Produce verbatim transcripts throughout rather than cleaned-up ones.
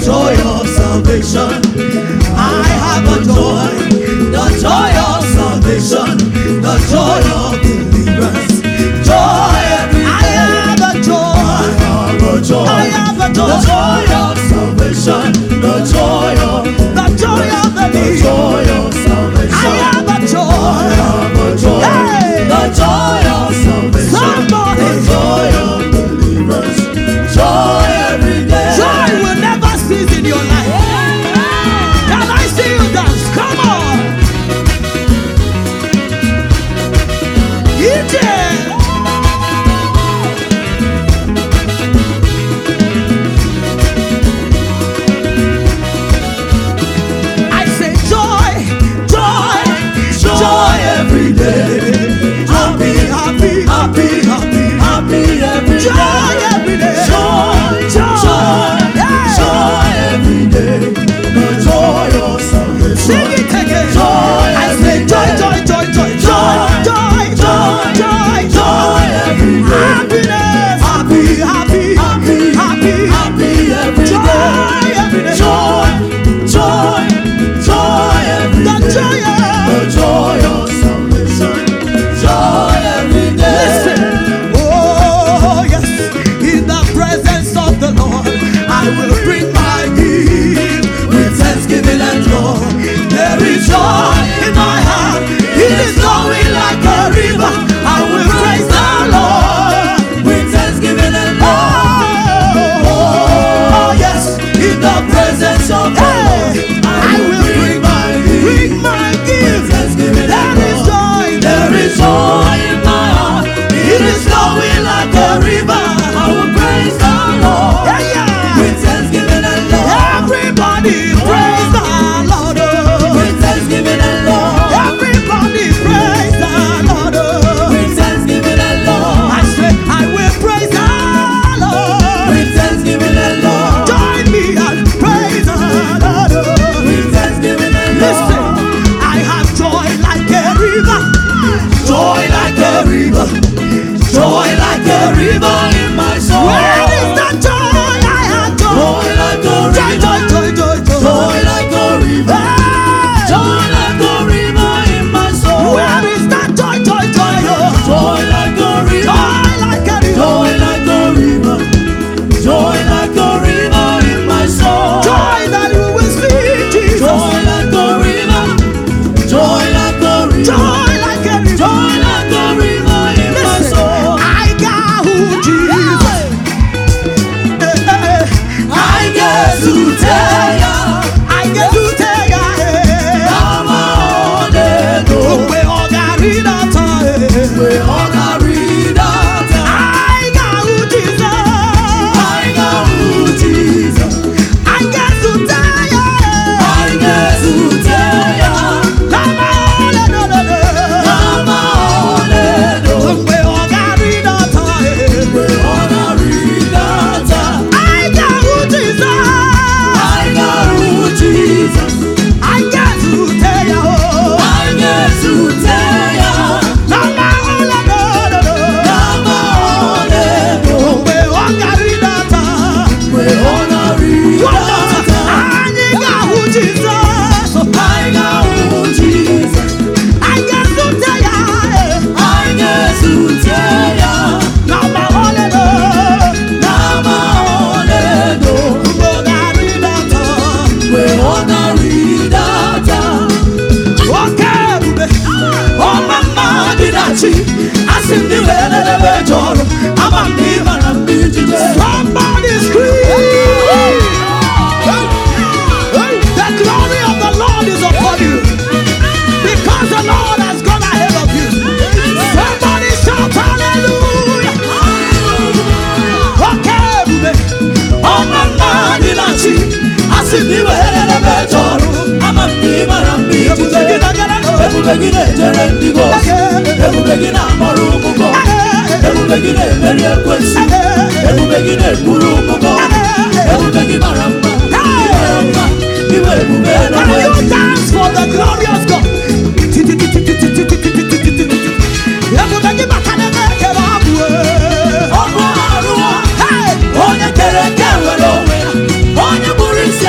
joy of salvation. I have a joy, the joy of salvation, the joy of deliverance. Joy every day. I have a joy, I have a joy, I have a joy, the joy of salvation, the joy of, the joy of the, the joy of salvation. I have a joy, I have a joy, hey, the joy of salvation. Somebody, the joy of deliverance. Joy every day. Joy will never cease in your life. Can I see you dance? Come on. Yeah. I say joy, joy, joy every day. Happy, happy, happy, happy, happy every day. Joy every day. Joy, joy, joy every day. The joy of salvation. Sing it again. Joy, I say joy, joy, joy, joy, joy, joy, joy, joy, joy every day. Happiness, happy, happy, happy, happy, happy every day. Joy every day. Joy, joy, joy every day. The joy, the joy of salvation. Joy every day. Listen, oh yes, in the presence of the Lord, I will bring my gift with thanksgiving and joy. There is joy in my heart, it is flowing like a river. I will praise the Lord with thanksgiving and joy. Oh, oh yes, in the presence of the Lord, I will bring my gift, bring my gift with thanksgiving and joy. There is joy in my heart, it is flowing like a river. I will praise the Lord, yeah, yeah, with thanksgiving and joy. Everybody praise the Lord, oh, with thanksgiving and joy. Everybody praise the Lord, oh, with thanksgiving and joy. I say I will praise the Lord with thanksgiving and joy. Join me and praise the Lord, oh, with thanksgiving and joy. Listen, I have joy like a river, joy like a river, joy like a river in my soul. Where is the joy? I have joy, joy like a river, joy, joy, joy, joy, joy like a river, hey, joy like a river in my soul. Where is that joy, joy, joy, joy like a river, joy like a river, joy like a river, joy like a river in my soul. Joy that you will see Jesus. Joy like a river, joy like a river, joy like a river, joy like a river in my soul. I got who Jesus. I get to tell ya, I get to tell ya, I'm on it. We all got rid of time. We all got rid of time. I got who Jesus. I got who Jesus. I get to tell ya, I get to tell ya, I'm on it. I'm on it. We all got rid of time. We all got rid of time. I got who Jesus. I got who Jesus. I get to tell ya, oh, I get to tell ya, I'm on it. I'm on it. We all got rid of time. We all got rid of time. I got who Jesus. I got who Jesus. I get to tell ya, I get to tell ya, I'm on it. I'm on it. We all got rid of time. We all got rid of time. Okay, oh mama did I cheat? I seen the way that I went on. I'm a demon, I'm beating. Somebody scream. The glory of the Lord is upon you, because the Lord has gone ahead of you. Somebody shout hallelujah. Okay, oh mama did I cheat? I seen the way that I went on. I'm a demon, I'm beating. Everybody Jerendigo, everybody Marugo, everybody Maria Quest, everybody Murugo, everybody Maramba, Maramba, you will dance for the glorious God. Everybody Hey, on the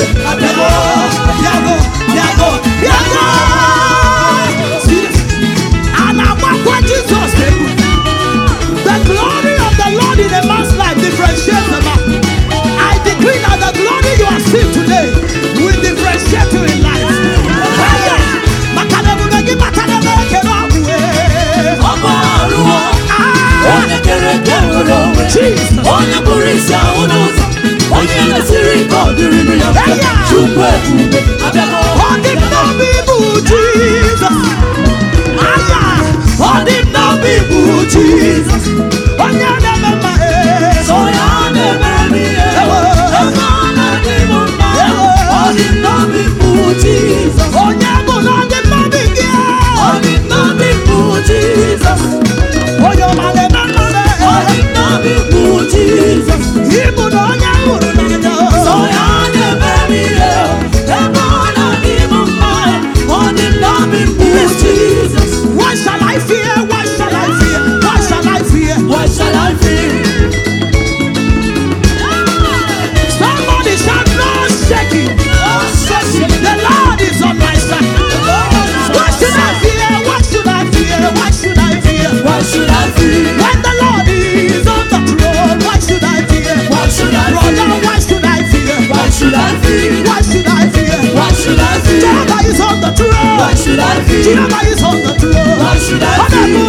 Jehovah is on the throne. Why should I fear?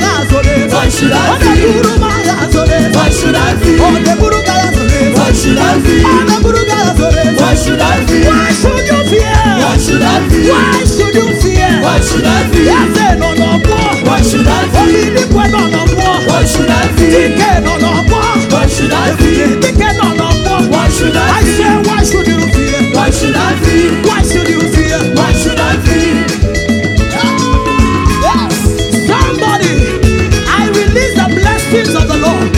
Why should I fear? Why should I fear? Why should I fear? Why should I fear? Why should you fear? Why should I fear? Why should you fear? Why should I fear? Why should I fear? Why should I fear? Why should I fear? Why should I I say, fear? why should you fear? Why should I fear? Why should you fear? Why should I fear? Somebody, I release the blessings of the Lord.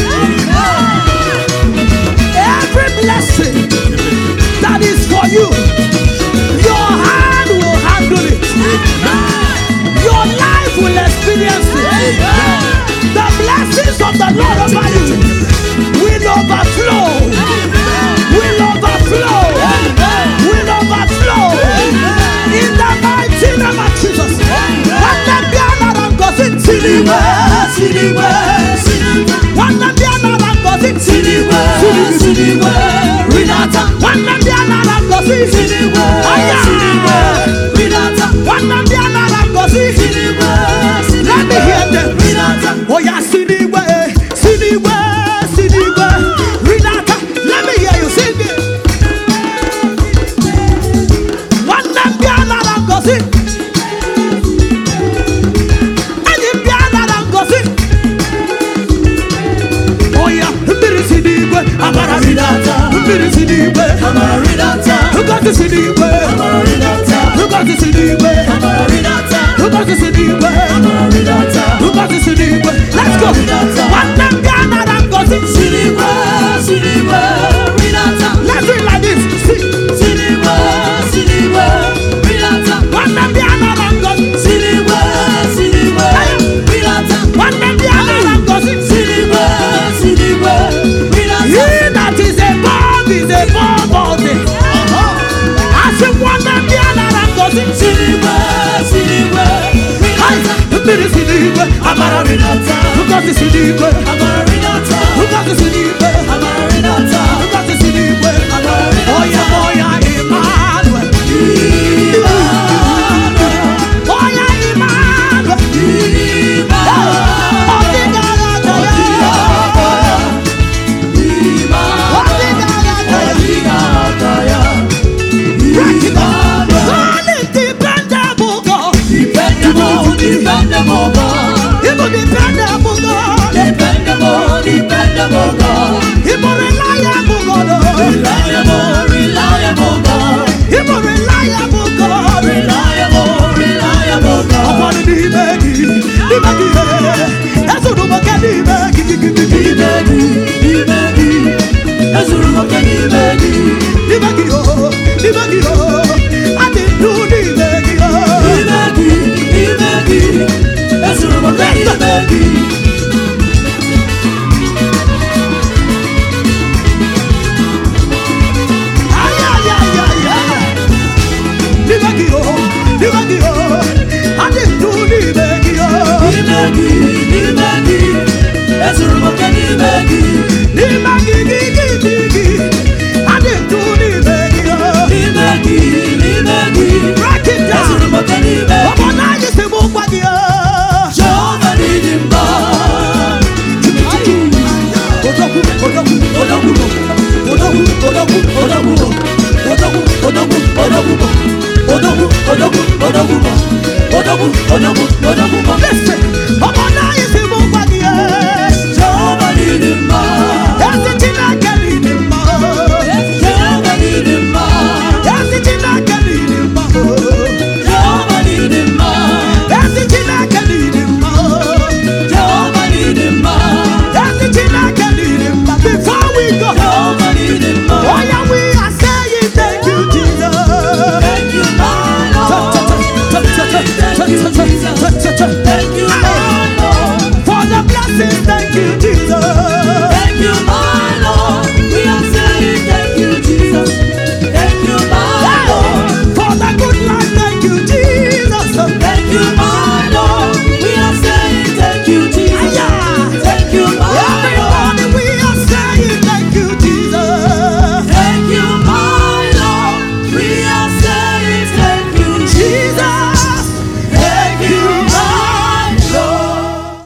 Every blessing that is for you, your hand will handle it. Your life will experience it. The blessings of the Lord over you will overflow. Will overflow. Will overflow. In the mighty name of Jesus. Siniwe, siniwe, siniwe. Wana biana rangozi. Siniwe, siniwe, Renata. Wana biana rangozi. Siniwe, siniwe, Renata. Wana biana rangozi. Siniwe, siniwe, let me hear them. Renata. Oh yeah, siniwe, siniwe, siniwe, Renata. Let me hear you sing it. Wana biana rangozi. Amara Renata, Mbiri siniwe, Amara Renata, Ugati siniwe, Amara Renata, Ugati siniwe, Amara Renata, Ugati siniwe, Amara Renata, Ugati siniwe. Let's go. Wana biana rangozi. Siniwe, siniwe, Renata. Let's do it like this. See. Siniwe, siniwe, Renata. Wana biana rangozi. Siniwe, siniwe, Renata. Wana biana rangozi. Siniwe, siniwe, Renata. He that is above is above all things. I say wana biana rangozi. Siniwe, siniwe, Renata. Mbiri siniwe, Amara Renata, Ugati siniwe, Amara Renata, Ugati siniwe, Amara Renata, Ugati siniwe. Amara Renata. Oya oya Emmanuel. Oya Emmanuel. Dependable God. Dependable, dependable God. Even dependable God. Dependable, dependable God. Even reliable God. Reliable, reliable God. Even reliable God. Reliable, reliable God. Upon the dimegi, dimegi, esurumoke dimegi, Dimegi, dimegi, esurumoke dimegi. dimegi oh, dimegi oh, I didn't do dimegi oh. Dimegi, dimegi, esurumoke dimegi. Ay ay ay ay ay. Listen,